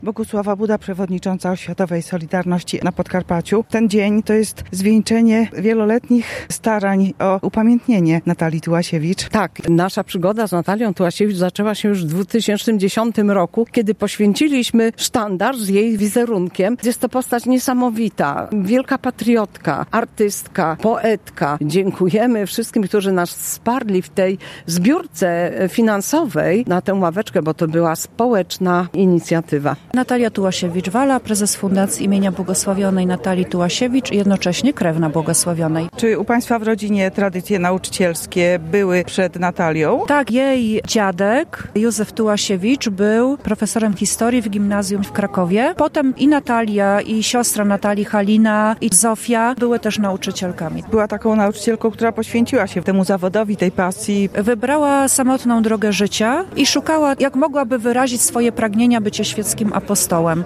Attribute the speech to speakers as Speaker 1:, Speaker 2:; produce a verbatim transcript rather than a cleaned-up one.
Speaker 1: Bogusława Buda, przewodnicząca Oświatowej Solidarności na Podkarpaciu. Ten dzień to jest zwieńczenie wieloletnich starań o upamiętnienie Natalii Tułasiewicz.
Speaker 2: Tak, nasza przygoda z Natalią Tułasiewicz zaczęła się już w dwa tysiące dziesiątym roku, kiedy poświęciliśmy sztandar z jej wizerunkiem. Jest to postać niesamowita, wielka patriotka, artystka, poetka. Dziękujemy wszystkim, którzy nas wsparli w tej zbiórce finansowej na tę ławeczkę, bo to była społeczna inicjatywa.
Speaker 3: Natalia Tułasiewicz-Wala, prezes Fundacji imienia Błogosławionej Natalii Tułasiewicz i jednocześnie krewna Błogosławionej.
Speaker 1: Czy u Państwa w rodzinie tradycje nauczycielskie były przed Natalią?
Speaker 3: Tak, jej dziadek Józef Tułasiewicz był profesorem historii w gimnazjum w Krakowie. Potem i Natalia, i siostra Natalii Halina, i Zofia były też nauczycielkami.
Speaker 1: Była taką nauczycielką, która poświęciła się temu zawodowi, tej pasji.
Speaker 3: Wybrała samotną drogę życia i szukała, jak mogłaby wyrazić swoje pragnienia bycia świeckim apostołem.